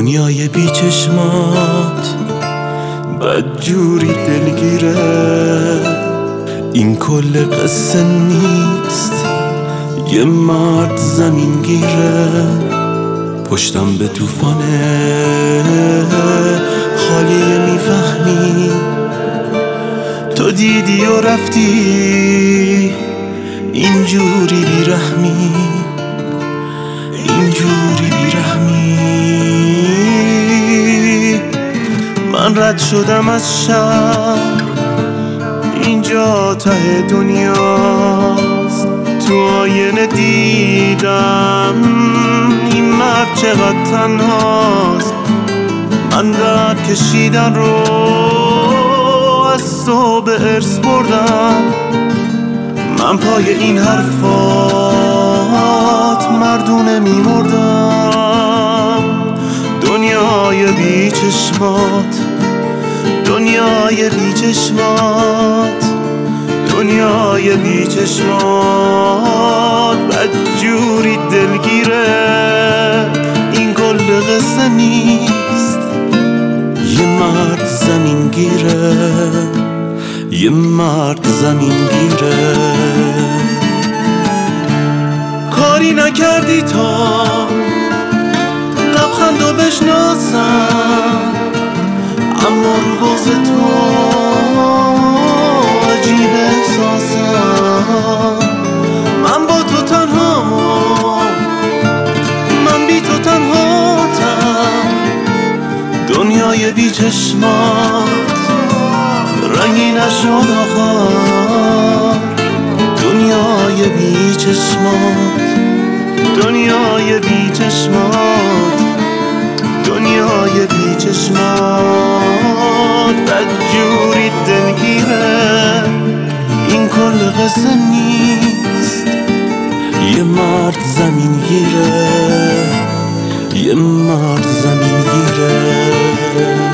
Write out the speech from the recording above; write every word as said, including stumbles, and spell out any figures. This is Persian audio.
دنیای بی چشمات بدجوری دلگیره، این کل قصه نیست، یه مرد زمین گیره. پشتم به طوفانه خالیه، میفهمی تو دیدی و رفتی، اینجوری بیرحمی، اینجوری بیرحمی. من رد شدم از شهر، اینجا ته دنیاست، تو آینه دیدم این مرد چقدر تنهاست. من درد کشیدن رو از تو به ارث بردم، من پای این حرفات مردونه میمردم. دنیای بی چشمات، دنیای بی چشمات، دنیای بی چشمات بدجوری دلگیره، این کل قصه نیست، یه مرد زمین گیره، یه مرد زمین گیره. کاری نکردی تا لبخندو بشناسم، اما رو باز تو عجیب احساسم. من با تو تنها، من بی تو تنهاتم. دنیای بی چشمات رنگی نشد آخر، دنیای بی چشمات، دنیای بی چشمات، دنیای بی چشمات بدجوری دلگیره، این کل قصه نیست، یه مرد زمین گیره، یه مرد زمین گیره.